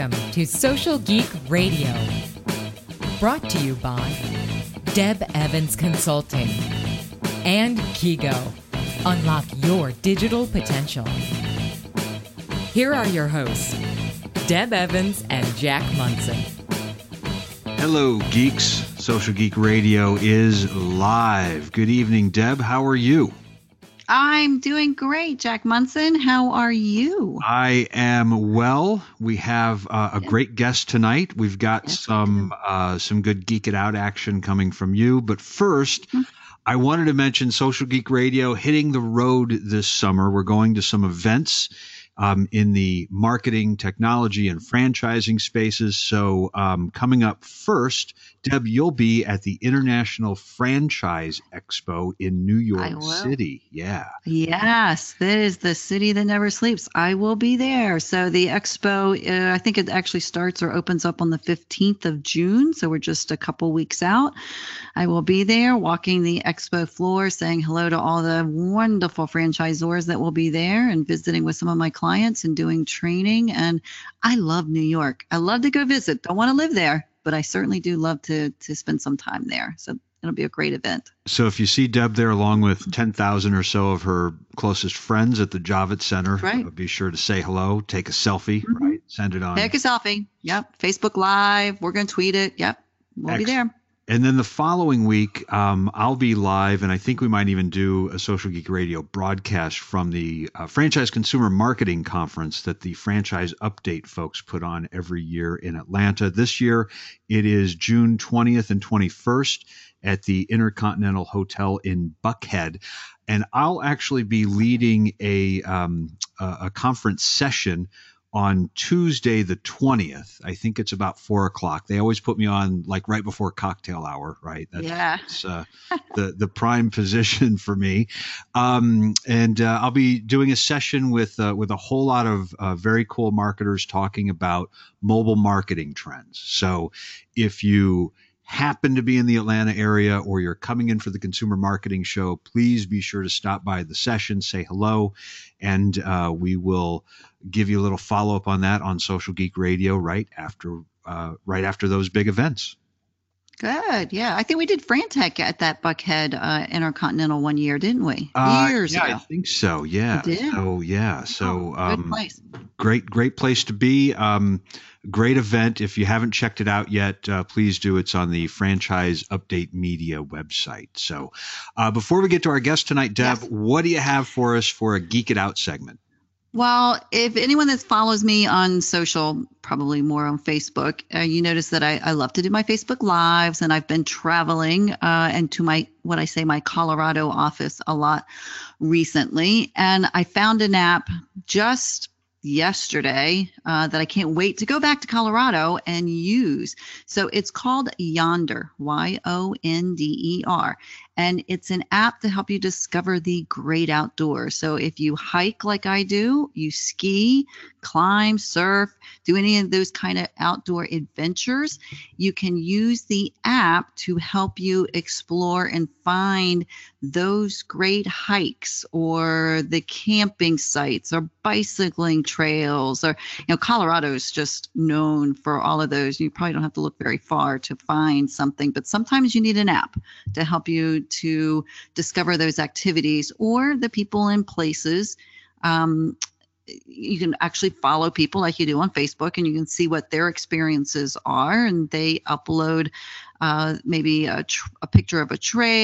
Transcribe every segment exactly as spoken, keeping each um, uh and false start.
Welcome to Social Geek Radio, brought to you by Deb Evans Consulting and Kigo. Unlock your digital potential. Here are your hosts, Deb Evans and Jack Munson. Hello, geeks. Social Geek Radio is live. Good evening, Deb. How are you? I'm doing great, Jack Munson. How are you? I am well. We have uh, a great guest tonight. We've got yes, some uh, some good Geek It Out action coming from you. But first, mm-hmm. I wanted to mention Social Geek Radio hitting the road this summer. We're going to some events um, in the marketing, technology, and franchising spaces. So um, coming up first, Deb, you'll be at the International Franchise Expo in New York City. Yeah. Yes, that is the city that never sleeps. I will be there. So the expo, uh, I think it actually starts or opens up on the fifteenth of June. So we're just a couple weeks out. I will be there walking the expo floor, saying hello to all the wonderful franchisors that will be there and visiting with some of my clients and doing training. And I love New York. I love to go visit. Don't want to live there, but I certainly do love to to spend some time there. So it'll be a great event. So if you see Deb there along with ten thousand or so of her closest friends at the Javits Center, right. be sure to say hello, take a selfie, mm-hmm. right? Send it on. Take a selfie. Yep. Facebook Live. We're going to tweet it. Yep. We'll Excellent. be there. And then the following week, um, I'll be live, and I think we might even do a Social Geek Radio broadcast from the uh, Franchise Consumer Marketing Conference that the Franchise Update folks put on every year in Atlanta. This year, it is June twentieth and twenty-first at the Intercontinental Hotel in Buckhead. And I'll actually be leading a, um, a, a conference session on Tuesday, the twentieth. I think it's about four o'clock. They always put me on like right before cocktail hour, right? That's, yeah. That's uh, the, the prime position for me. Um, and uh, I'll be doing a session with, uh, with a whole lot of uh, very cool marketers talking about mobile marketing trends. So if you happen to be in the Atlanta area or you're coming in for the Consumer Marketing Show, please be sure to stop by the session, say hello, and uh, we will give you a little follow-up on that on Social Geek Radio right after uh, right after those big events. Good. Yeah. I think we did Frantech at that Buckhead uh, Intercontinental one year, didn't we? Uh, Years yeah, ago. I think so. Yeah. We did? So, yeah. So, oh, good um, place. great, great place to be. Um, great event. If you haven't checked it out yet, uh, please do. It's on the Franchise Update Media website. So, uh, before we get to our guest tonight, Deb, yes. what do you have for us for a Geek It Out segment? Well, if anyone that follows me on social, probably more on Facebook, uh, you notice that I, I love to do my Facebook Lives, and I've been traveling uh, and to my, what I say, my Colorado office a lot recently. And I found an app just yesterday uh, that I can't wait to go back to Colorado and use. So it's called Yonder, Y O N D E R. And it's an app to help you discover the great outdoors. So if you hike like I do, you ski, climb, surf, do any of those kind of outdoor adventures, you can use the app to help you explore and find those great hikes or the camping sites or bicycling trails. Or, you know, Colorado is just known for all of those. You probably don't have to look very far to find something, but sometimes you need an app to help you to discover those activities or the people and places. Um, you can actually follow people like you do on Facebook, and you can see what their experiences are. And they upload uh, maybe a, tr- a picture of a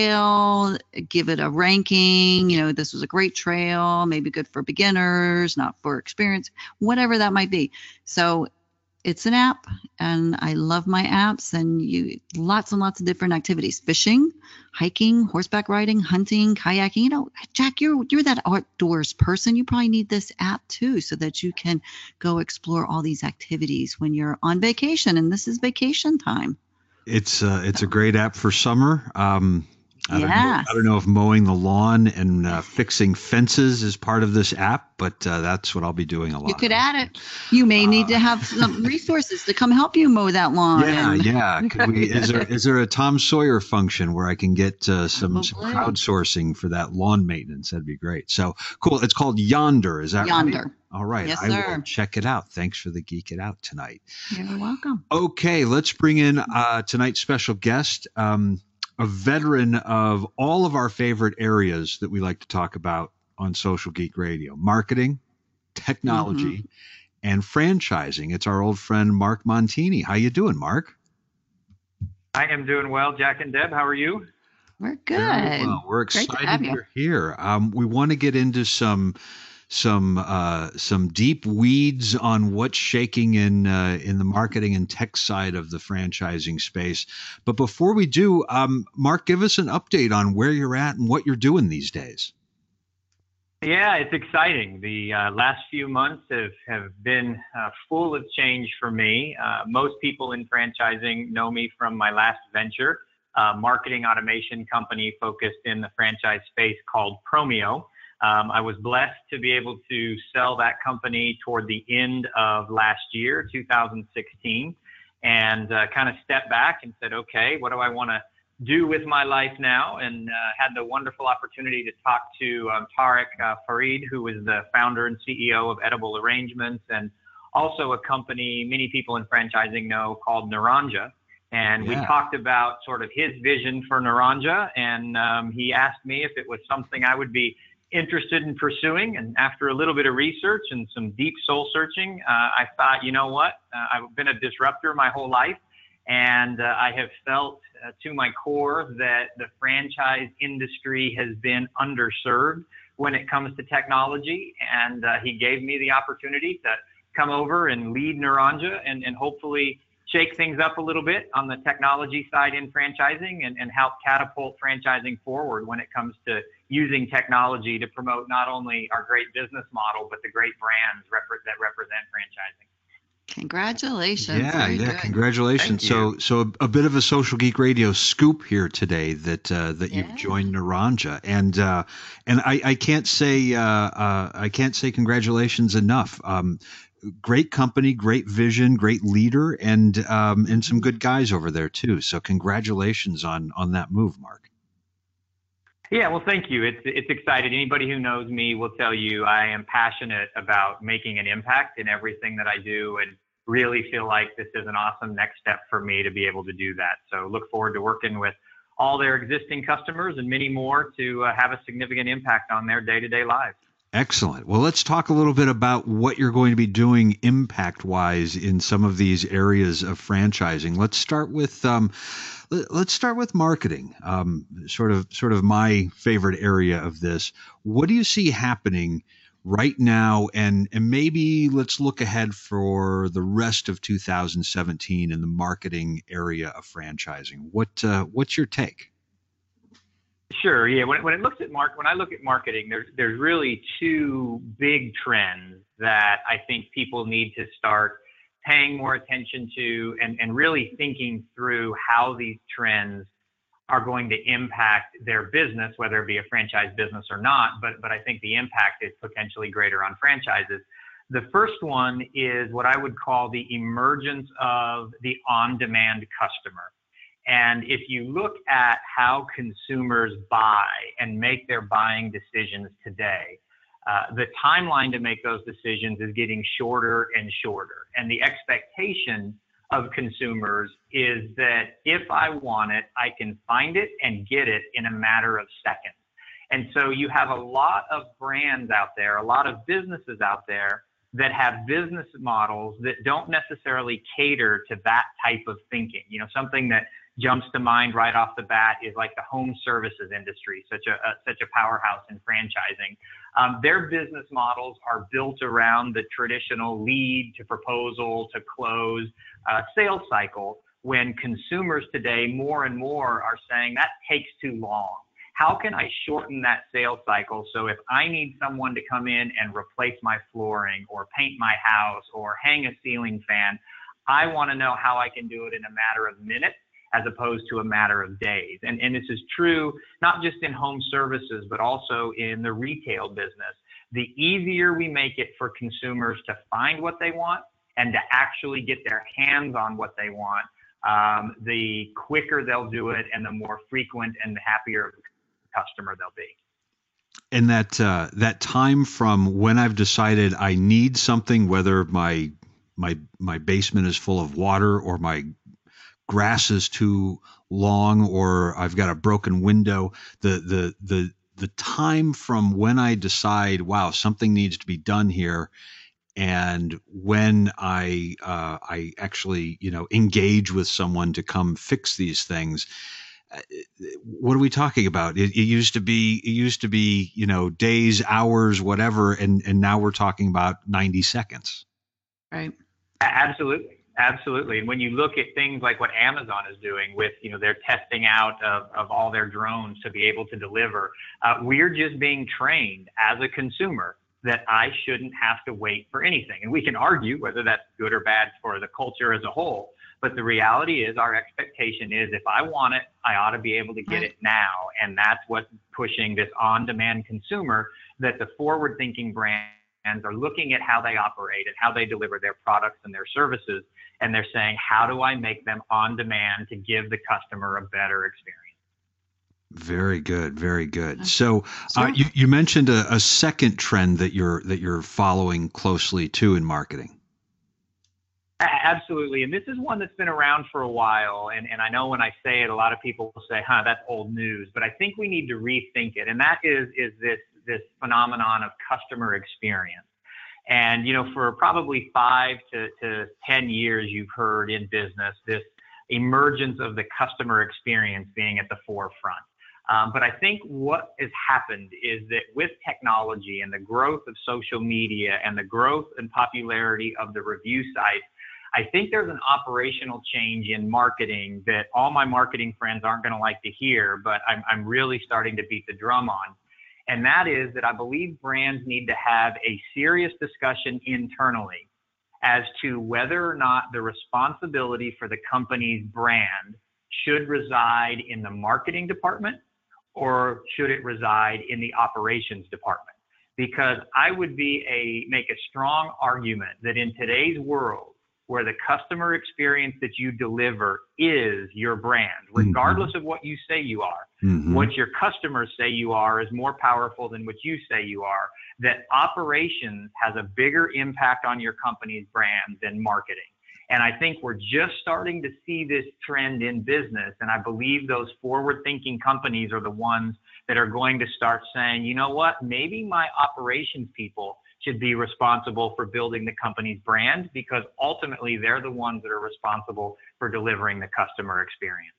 trail, give it a ranking. You know, this was a great trail, maybe good for beginners, not for experience, whatever that might be. So it's an app, and I love my apps, and you lots and lots of different activities: fishing, hiking, horseback riding, hunting, kayaking. You know, Jack, you're you're that outdoors person. You probably need this app too, so that you can go explore all these activities when you're on vacation, and this is vacation time. It's uh, it's a great app for summer. Um, I don't know. Yes. I don't know if mowing the lawn and uh, fixing fences is part of this app, but uh, that's what I'll be doing a lot. You could of. add it. You may need Uh, to have some resources to come help you mow that lawn. Yeah, and- yeah. Could we, is there is there a Tom Sawyer function where I can get uh, some, some Probably. crowdsourcing for that lawn maintenance? That'd be great. So cool. It's called Yonder. Is that right? Yonder. All right. Yes, I sir. will check it out. Thanks for the geek it out tonight. You're welcome. Okay, let's bring in uh, tonight's special guest, um, a veteran of all of our favorite areas that we like to talk about on Social Geek Radio: marketing, technology, Mm-hmm. and franchising. It's our old friend Mark Montini. How you doing, Mark? I am doing well, Jack and Deb. How are you? We're good. Very well. We're Great to excited have you. you're here. Um, we want to get into some some uh, some deep weeds on what's shaking in uh, in the marketing and tech side of the franchising space. But before we do, um, Mark, give us an update on where you're at and what you're doing these days. Yeah, it's exciting. The uh, last few months have, have been uh, full of change for me. Uh, most people in franchising know me from my last venture, a marketing automation company focused in the franchise space called Promio. Um, I was blessed to be able to sell that company toward the end of last year, two thousand sixteen, and uh, kind of stepped back and said, okay, what do I want to do with my life now? And uh, had the wonderful opportunity to talk to um, Tarek uh, Farid, who is the founder and C E O of Edible Arrangements, and also a company many people in franchising know called Naranja. And Yeah. we talked about sort of his vision for Naranja, and um, he asked me if it was something I would be interested in pursuing. And after a little bit of research and some deep soul searching, uh, I thought, you know what, uh, I've been a disruptor my whole life, and uh, I have felt uh, to my core that the franchise industry has been underserved when it comes to technology. And uh, he gave me the opportunity to come over and lead Naranja and, and hopefully shake things up a little bit on the technology side in franchising and, and help catapult franchising forward when it comes to using technology to promote not only our great business model, but the great brands rep- that represent franchising. Congratulations. Yeah, Very yeah, good. congratulations. Thank you. So, so a, a bit of a Social Geek Radio scoop here today that uh, that you've Yeah. joined Naranja, and uh, and I, I can't say uh, uh, I can't say congratulations enough. Um, great company, great vision, great leader, and um, and some good guys over there too. So, congratulations on on that move, Mark. Yeah, well, thank you. It's it's exciting. Anybody who knows me will tell you I am passionate about making an impact in everything that I do, and really feel like this is an awesome next step for me to be able to do that. So look forward to working with all their existing customers and many more to uh, have a significant impact on their day-to-day lives. Excellent. Well, let's talk a little bit about what you're going to be doing impact-wise in some of these areas of franchising. Let's start with um, let- let's start with marketing. Um, sort of sort of my favorite area of this. What do you see happening right now, and and maybe let's look ahead for the rest of two thousand seventeen in the marketing area of franchising. What uh, what's your take? Sure. Yeah. When, when it looks at mark, when I look at marketing, there's there's really two big trends that I think people need to start paying more attention to, and, and really thinking through how these trends are going to impact their business, whether it be a franchise business or not. But but I think the impact is potentially greater on franchises. The first one is what I would call the emergence of the on-demand customer. And if you look at how consumers buy and make their buying decisions today, uh, the timeline to make those decisions is getting shorter and shorter. And the expectation of consumers is that if I want it, I can find it and get it in a matter of seconds. And so you have a lot of brands out there, a lot of businesses out there that have business models that don't necessarily cater to that type of thinking. You know, something that jumps to mind right off the bat is like the home services industry, such a, a such a powerhouse in franchising. Um, their business models are built around the traditional lead to proposal to close uh, sales cycle, when consumers today more and more are saying that takes too long. How can I shorten that sales cycle so if I need someone to come in and replace my flooring or paint my house or hang a ceiling fan, I want to know how I can do it in a matter of minutes as opposed to a matter of days. And, and this is true not just in home services, but also in the retail business. The easier we make it for consumers to find what they want and to actually get their hands on what they want, um, the quicker they'll do it and the more frequent and the happier customer they'll be. And that uh, that time from when I've decided I need something, whether my my my basement is full of water or my grass is too long or I've got a broken window, the the the the time from when I decide, wow, something needs to be done here, and when I uh, I actually, you know, engage with someone to come fix these things, what are we talking about? It, it used to be it used to be you know, days, hours, whatever, and and now we're talking about ninety seconds. Right. Absolutely. Absolutely. And when you look at things like what Amazon is doing with, you know, their testing out of, of all their drones to be able to deliver, uh, we're just being trained as a consumer that I shouldn't have to wait for anything. And we can argue whether that's good or bad for the culture as a whole. But the reality is our expectation is if I want it, I ought to be able to get it now. And that's what's pushing this on-demand consumer, that the forward-thinking brands are looking at how they operate and how they deliver their products and their services. And they're saying, how do I make them on demand to give the customer a better experience? Very good, very good. So uh, you, you mentioned a, a second trend that you're that you're following closely too in marketing. Absolutely. And this is one that's been around for a while. And, and I know when I say it, a lot of people will say, huh, that's old news. But I think we need to rethink it. And that is, is this, this phenomenon of customer experience. And, you know, for probably five to, to ten years, you've heard in business this emergence of the customer experience being at the forefront. Um, but I think what has happened is that with technology and the growth of social media and the growth and popularity of the review sites, I think there's an operational change in marketing that all my marketing friends aren't going to like to hear, but I'm, I'm really starting to beat the drum on. And that is that I believe brands need to have a serious discussion internally as to whether or not the responsibility for the company's brand should reside in the marketing department or should it reside in the operations department. Because I would be a make a strong argument that in today's world, where the customer experience that you deliver is your brand, regardless mm-hmm. of what you say you are. Mm-hmm. What your customers say you are is more powerful than what you say you are. That operations has a bigger impact on your company's brand than marketing. And I think we're just starting to see this trend in business. And I believe those forward-thinking companies are the ones that are going to start saying, you know what, maybe my operations people should be responsible for building the company's brand, because ultimately they're the ones that are responsible for delivering the customer experience.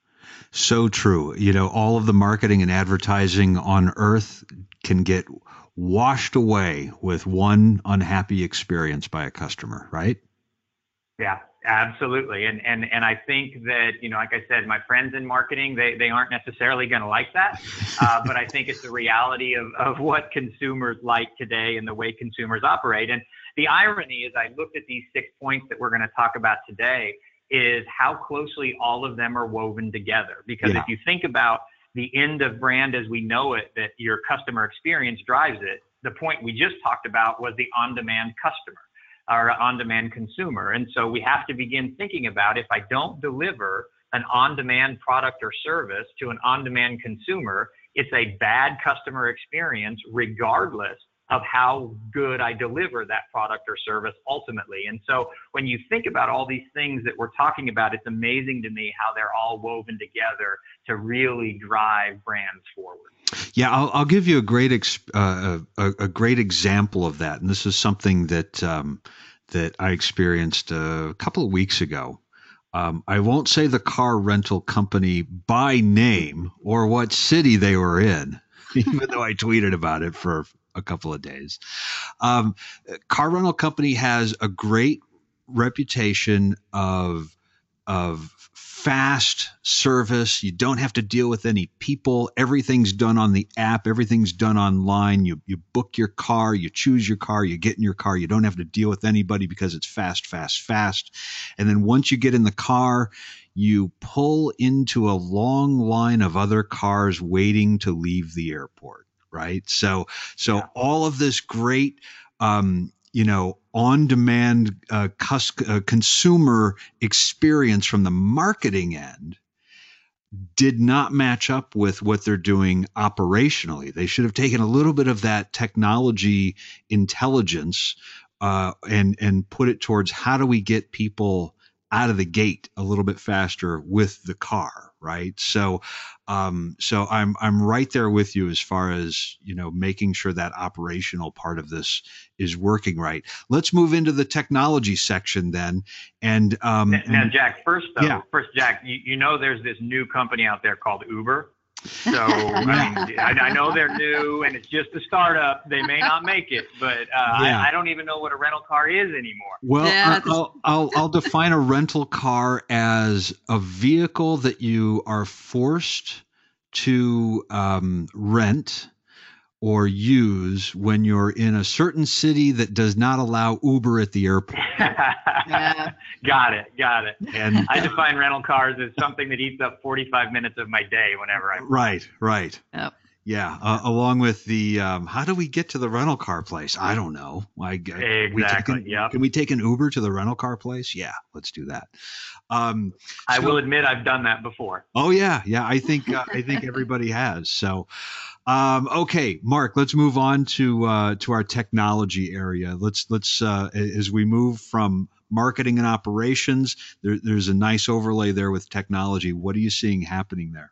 So true. You know, all of the marketing and advertising on earth can get washed away with one unhappy experience by a customer, right? Yeah, absolutely. And and and I think that, you know, like I said, my friends in marketing, they, they aren't necessarily going to like that. Uh, but I think it's the reality of, of what consumers like today and the way consumers operate. And the irony is I looked at these six points that we're going to talk about today is how closely all of them are woven together. Because yeah. if you think about the end of brand as we know it, that your customer experience drives it, the point we just talked about was the on-demand customer. Or on-demand consumer. And so we have to begin thinking about, if I don't deliver an on-demand product or service to an on-demand consumer, it's a bad customer experience regardless of how good I deliver that product or service ultimately. And so when you think about all these things that we're talking about, it's amazing to me how they're all woven together to really drive brands forward. Yeah, I'll, I'll give you a great ex, uh, a, a great example of that, and this is something that um, that I experienced a couple of weeks ago. Um, I won't say the car rental company by name or what city they were in, even though I tweeted about it for a couple of days. Um, car rental company has a great reputation of of fast service. You don't have to deal with any people. Everything's done on the app. Everything's done online. You you book your car, you choose your car, you get in your car. You don't have to deal with anybody because it's fast, fast, fast. And then once you get in the car, you pull into a long line of other cars waiting to leave the airport, right? So so yeah. all of this great um you know, on-demand uh, cus- uh, consumer experience from the marketing end did not match up with what they're doing operationally. They should have taken a little bit of that technology intelligence uh, and and put it towards how do we get people out of the gate a little bit faster with the car, right? So, um, so I'm I'm right there with you as far as, you know, making sure that operational part of this is working right. Let's move into the technology section then. And um, now, now Jack, first though, yeah. first Jack, you, you know, there's this new company out there called Uber. So I mean, I, I know they're new and it's just a startup. They may not make it, but uh, yeah. I, I don't even know what a rental car is anymore. Well, yeah, I'll, I'll I'll define a rental car as a vehicle that you are forced to um, rent or use when you're in a certain city that does not allow Uber at the airport. Yeah. Got it. Got it. And I define rental cars as something that eats up forty-five minutes of my day whenever I'm right, right. Yep. Yeah, uh, along with the um, how do we get to the rental car place? I don't know. I, exactly. We take an, yep. Can we take an Uber to the rental car place? Yeah, let's do that. Um, I so, will admit I've done that before. Oh yeah, yeah. I think uh, I think everybody has. So, um, okay, Mark, let's move on to uh, to our technology area. Let's let's uh, as we move from marketing and operations, there, there's a nice overlay there with technology. What are you seeing happening there?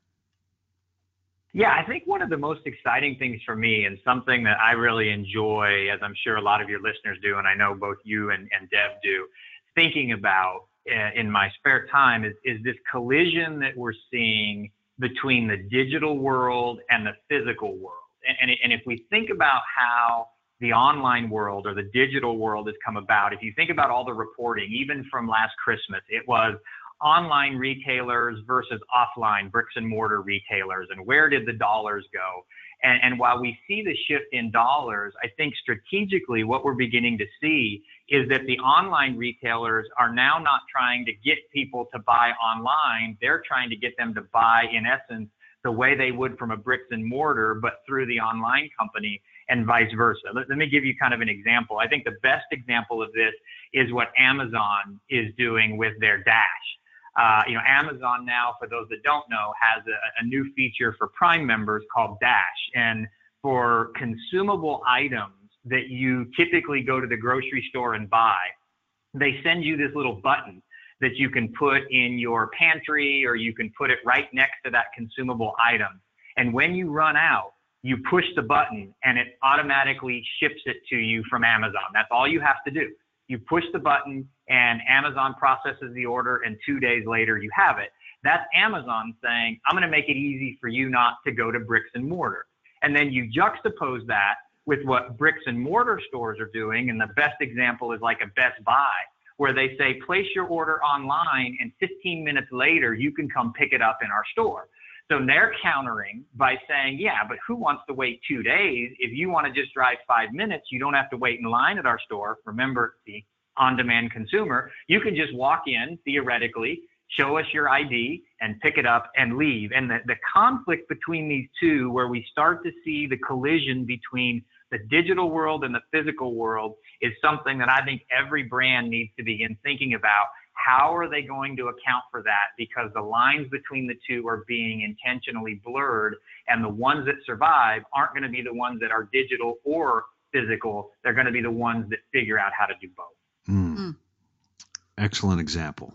Yeah, I think one of the most exciting things for me and something that I really enjoy, as I'm sure a lot of your listeners do, and I know both you and, and Deb do, thinking about uh, in my spare time is, is this collision that we're seeing between the digital world and the physical world. And, and, and if we think about how the online world or the digital world has come about, if you think about all the reporting, even from last Christmas, it was online retailers versus offline bricks and mortar retailers, and where did the dollars go? And, and while we see the shift in dollars, I think strategically what we're beginning to see is that the online retailers are now not trying to get people to buy online. They're trying to get them to buy, in essence, the way they would from a bricks and mortar, but through the online company, and vice versa. Let, let me give you kind of an example. I think the best example of this is what Amazon is doing with their Dash. Uh, you know, Amazon now, for those that don't know, has a, a new feature for Prime members called Dash. And for consumable items that you typically go to the grocery store and buy, they send you this little button that you can put in your pantry, or you can put it right next to that consumable item. And when you run out, you push the button and it automatically ships it to you from Amazon. That's all you have to do. You push the button and Amazon processes the order, and two days later you have it. That's Amazon saying, I'm going to make it easy for you not to go to bricks and mortar. And then you juxtapose that with what bricks and mortar stores are doing. And the best example is like a Best Buy, where they say, place your order online and fifteen minutes later, you can come pick it up in our store. So they're countering by saying, yeah, but who wants to wait two days? If you want to just drive five minutes, you don't have to wait in line at our store. Remember, the on-demand consumer, you can just walk in, theoretically, show us your I D and pick it up and leave. And the, the conflict between these two, where we start to see the collision between the digital world and the physical world, is something that I think every brand needs to begin thinking about. How are they going to account for that? Because the lines between the two are being intentionally blurred, and the ones that survive aren't going to be the ones that are digital or physical. They're going to be the ones that figure out how to do both. Mm. Mm. Excellent example.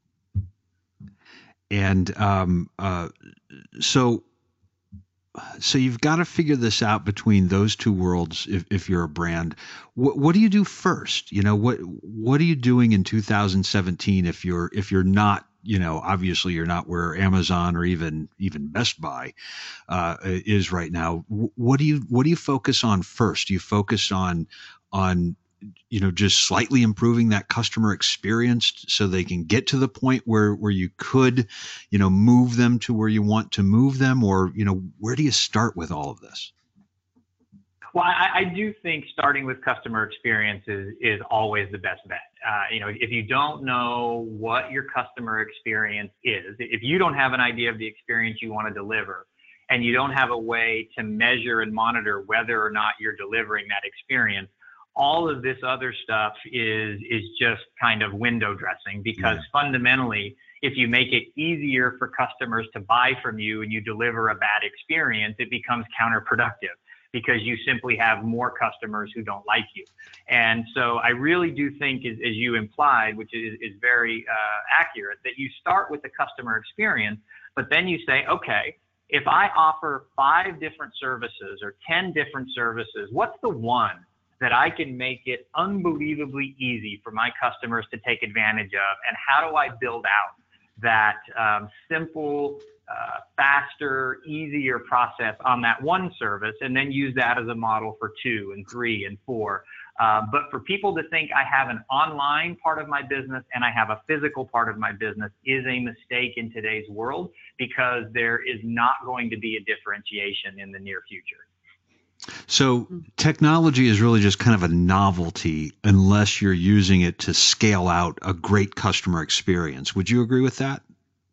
And um, uh, so, so you've got to figure this out between those two worlds. If, if you're a brand, what, what do you do first? You know, what what are you doing in two thousand seventeen if you're if you're not, you know, obviously you're not where Amazon or even even Best Buy uh, is right now. What do you what do you focus on first? Do you focus on on you know, just slightly improving that customer experience so they can get to the point where, where you could, you know, move them to where you want to move them? Or, you know, where do you start with all of this? Well, I, I do think starting with customer experience is, is always the best bet. Uh, you know, if you don't know what your customer experience is, if you don't have an idea of the experience you want to deliver, and you don't have a way to measure and monitor whether or not you're delivering that experience, all of this other stuff is is just kind of window dressing, because yeah. fundamentally, if you make it easier for customers to buy from you and you deliver a bad experience, it becomes counterproductive, because you simply have more customers who don't like you. And so I really do think, as, as you implied, which is, is very uh, accurate, that you start with the customer experience, but then you say, okay, if I offer five different services or ten different services, what's the one that I can make it unbelievably easy for my customers to take advantage of? And how do I build out that um, simple, uh, faster, easier process on that one service, and then use that as a model for two and three and four? Uh, but for people to think I have an online part of my business and I have a physical part of my business is a mistake in today's world, because there is not going to be a differentiation in the near future. So technology is really just kind of a novelty unless you're using it to scale out a great customer experience. Would you agree with that?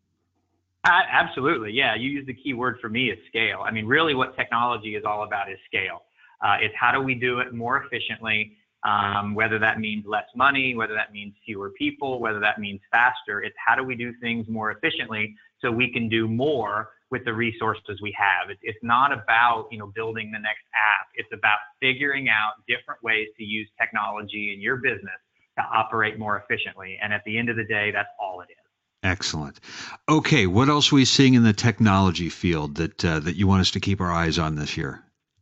Uh, absolutely. Yeah. You use the key word for me is scale. I mean, really what technology is all about is scale. Uh, it's how do we do it more efficiently, um, whether that means less money, whether that means fewer people, whether that means faster. It's how do we do things more efficiently so we can do more with the resources we have. It, it's not about, you know, building the next app. It's about figuring out different ways to use technology in your business to operate more efficiently. And at the end of the day, that's all it is. Excellent. Okay, what else are we seeing in the technology field that uh, that you want us to keep our eyes on this year?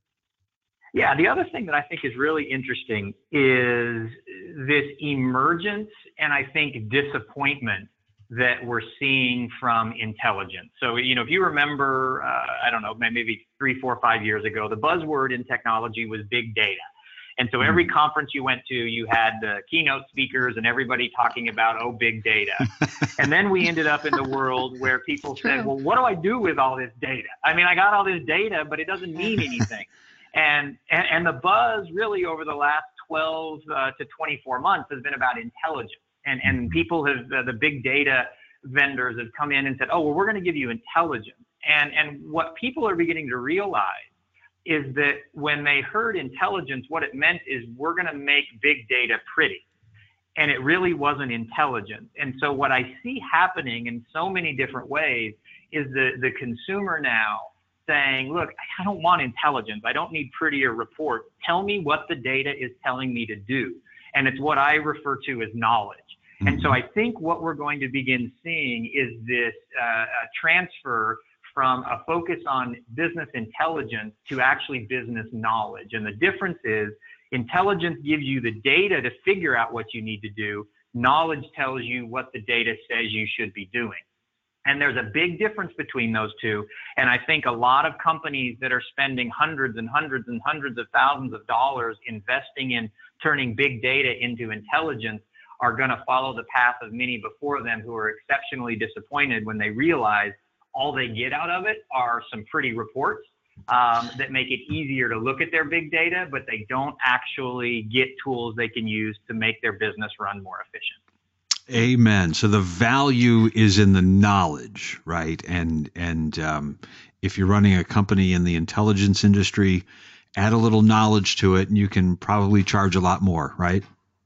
Yeah, the other thing that I think is really interesting is this emergence and I think disappointment that we're seeing from intelligence. So, you know, if you remember, uh, I don't know, maybe three, four, five years ago, the buzzword in technology was big data. And so every conference you went to, you had the keynote speakers and everybody talking about, oh, big data. And then we ended up in the world where people True. said, well, what do I do with all this data? I mean, I got all this data, but it doesn't mean anything. And, and, and the buzz really over the last twelve uh, to twenty-four months has been about intelligence. And, and people have, uh, the big data vendors have come in and said, oh, well, we're going to give you intelligence. And, and what people are beginning to realize is that when they heard intelligence, what it meant is we're going to make big data pretty. And it really wasn't intelligence. And so what I see happening in so many different ways is the, the consumer now saying, look, I don't want intelligence. I don't need prettier reports. Tell me what the data is telling me to do. And it's what I refer to as knowledge. Mm-hmm. And so I think what we're going to begin seeing is this uh, transfer from a focus on business intelligence to actually business knowledge. And the difference is intelligence gives you the data to figure out what you need to do. Knowledge tells you what the data says you should be doing. And there's a big difference between those two. And I think a lot of companies that are spending hundreds and hundreds and hundreds of thousands of dollars investing in turning big data into intelligence are going to follow the path of many before them who are exceptionally disappointed when they realize all they get out of it are some pretty reports um, that make it easier to look at their big data, but they don't actually get tools they can use to make their business run more efficient. Amen. So the value is in the knowledge, right? And and um, if you're running a company in the intelligence industry, add a little knowledge to it, and you can probably charge a lot more, right?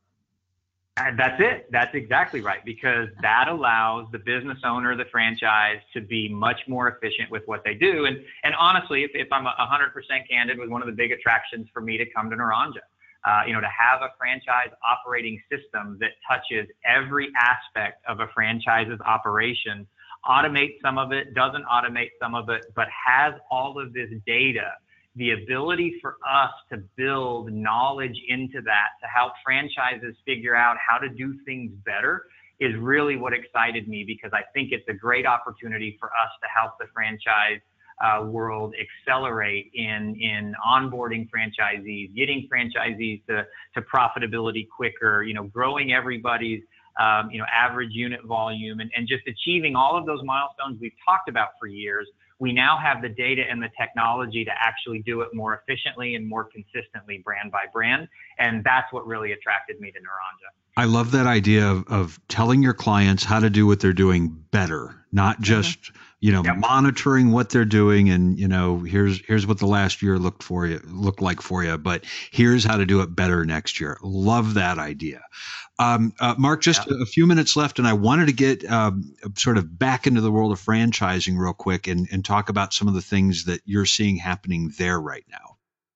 And that's it. That's exactly right, because that allows the business owner, the franchise, to be much more efficient with what they do. And and honestly, if, if I'm one hundred percent candid, was one of the big attractions for me to come to Naranja. Uh, you know, to have a franchise operating system that touches every aspect of a franchise's operation, automates some of it, doesn't automate some of it, but has all of this data, the ability for us to build knowledge into that to help franchises figure out how to do things better is really what excited me, because I think it's a great opportunity for us to help the franchise uh, world accelerate in in onboarding franchisees, getting franchisees to to profitability quicker, you know, growing everybody's um, you know average unit volume, and, and just achieving all of those milestones we've talked about for years. We now have the data and the technology to actually do it more efficiently and more consistently, brand by brand, and that's what really attracted me to Naranja. I love that idea of, of telling your clients how to do what they're doing better, not just, mm-hmm. you know, yep. monitoring what they're doing and, you know, here's here's what the last year looked for you looked like for you, but here's how to do it better next year. Love that idea. Um, uh, Mark, just yeah. a few minutes left, and I wanted to get um, sort of back into the world of franchising real quick and, and talk about some of the things that you're seeing happening there right now.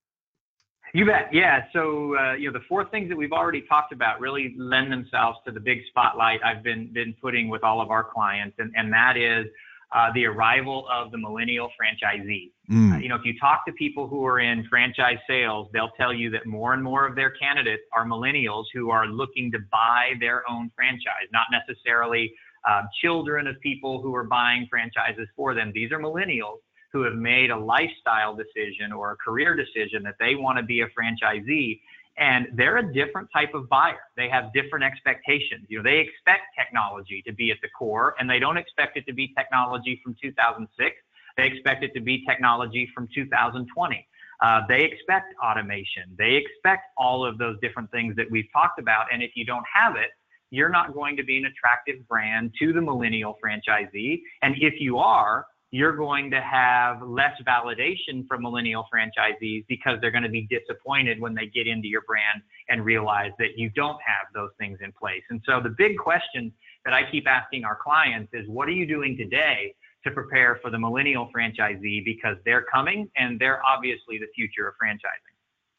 You bet. Yeah. So, uh, you know, the four things that we've already talked about really lend themselves to the big spotlight I've been been putting with all of our clients, and, and that is uh, the arrival of the millennial franchisee. Mm. Uh, you know, if you talk to people who are in franchise sales, they'll tell you that more and more of their candidates are millennials who are looking to buy their own franchise, not necessarily uh, children of people who are buying franchises for them. These are millennials who have made a lifestyle decision or a career decision that they want to be a franchisee. And they're a different type of buyer. They have different expectations. You know, they expect technology to be at the core, and they don't expect it to be technology from two thousand six. They expect it to be technology from two thousand twenty. Uh, they expect automation. They expect all of those different things that we've talked about. And if you don't have it, you're not going to be an attractive brand to the millennial franchisee. And if you are, you're going to have less validation from millennial franchisees because they're going to be disappointed when they get into your brand and realize that you don't have those things in place. And so the big question that I keep asking our clients is, what are you doing today to prepare for the millennial franchisee? Because they're coming, and they're obviously the future of franchising.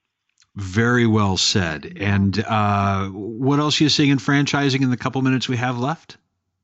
Very well said. And uh, what else are you seeing in franchising in the couple minutes we have left?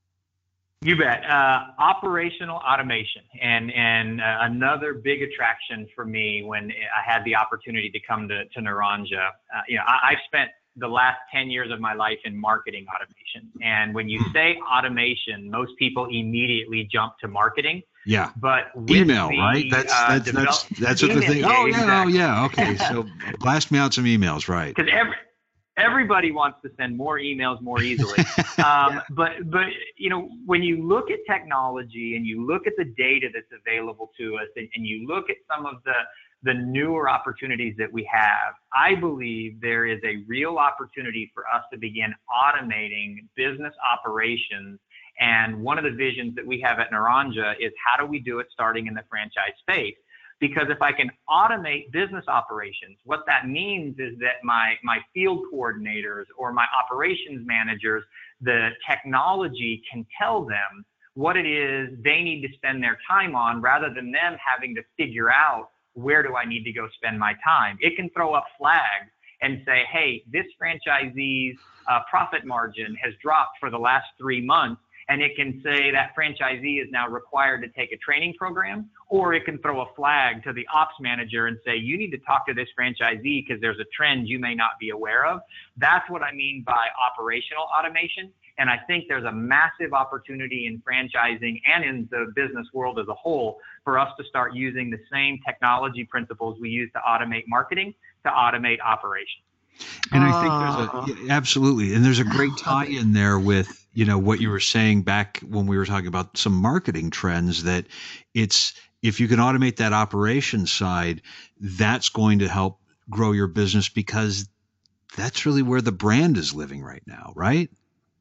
You bet. Uh, operational automation, and and uh, another big attraction for me when I had the opportunity to come to, to Naranja. Uh, you know, I, I've spent the last ten years of my life in marketing automation, and when you say automation, most people immediately jump to marketing. Yeah. But with email, the, right? That's uh, that's develop- that's that's what the thing. Oh yeah, exactly. oh yeah. Okay, so blast me out some emails, right? Because every. Everybody wants to send more emails more easily. Um, yeah. But, but you know, when you look at technology and you look at the data that's available to us, and, and you look at some of the, the newer opportunities that we have, I believe there is a real opportunity for us to begin automating business operations. And one of the visions that we have at Naranja is, how do we do it starting in the franchise space? Because if I can automate business operations, what that means is that my, my field coordinators or my operations managers, the technology can tell them what it is they need to spend their time on, rather than them having to figure out, where do I need to go spend my time? It can throw up flags and say, hey, this franchisee's uh, profit margin has dropped for the last three months. And it can say that franchisee is now required to take a training program, or it can throw a flag to the ops manager and say, you need to talk to this franchisee because there's a trend you may not be aware of. That's what I mean by operational automation. And I think there's a massive opportunity in franchising and in the business world as a whole for us to start using the same technology principles we use to automate marketing to automate operations. And I think there's a, absolutely. And there's a great tie in there with, you know, what you were saying back when we were talking about some marketing trends, that it's, if you can automate that operations side, that's going to help grow your business, because that's really where the brand is living right now, right?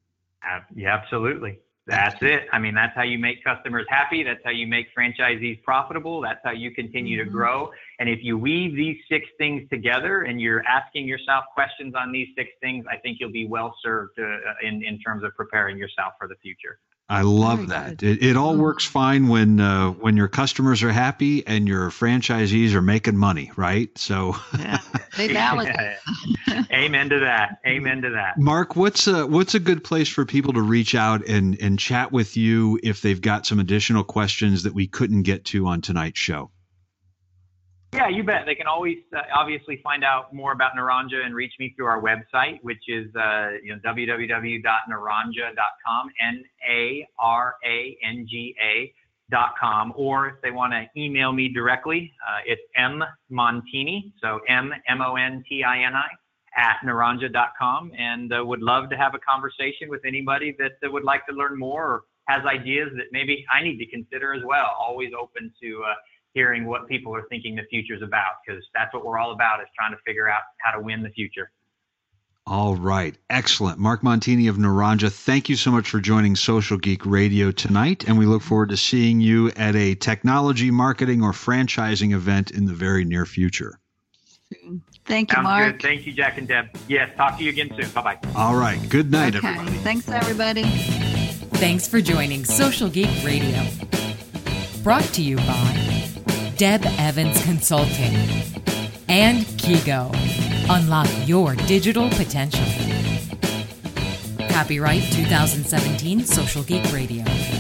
Uh, yeah, absolutely. That's it. I mean, that's how you make customers happy. That's how you make franchisees profitable. That's how you continue mm-hmm. to grow. And if you weave these six things together and you're asking yourself questions on these six things, I think you'll be well served to, uh, in, in terms of preparing yourself for the future. I love that. It, it all works fine when uh, when your customers are happy and your franchisees are making money, right? So yeah, they validate. Yeah. Amen to that. Amen to that. Mark, what's a, what's a good place for people to reach out and, and chat with you if they've got some additional questions that we couldn't get to on tonight's show? Yeah, you bet. They can always uh, obviously find out more about Naranja and reach me through our website, which is uh, you know, w w w dot naranja dot com, N A R A N G A dot com, or if they want to email me directly, uh, it's M Montini, so M M O N T I N I, at naranja dot com, and uh, would love to have a conversation with anybody that, that would like to learn more or has ideas that maybe I need to consider as well. Always open to uh, hearing what people are thinking the future's about, because that's what we're all about, is trying to figure out how to win the future. All right. Excellent. Mark Montini of Naranja, thank you so much for joining Social Geek Radio tonight, and we look forward to seeing you at a technology, marketing, or franchising event in the very near future. Thank you, Sounds Mark. Good. Thank you, Jack and Deb. Yes, talk to you again soon. Bye-bye. All right. Good night, okay. everybody. Thanks, everybody. Thanks for joining Social Geek Radio. Brought to you by Deb Evans Consulting and Kigo. Unlock your digital potential. Copyright twenty seventeen Social Geek Radio.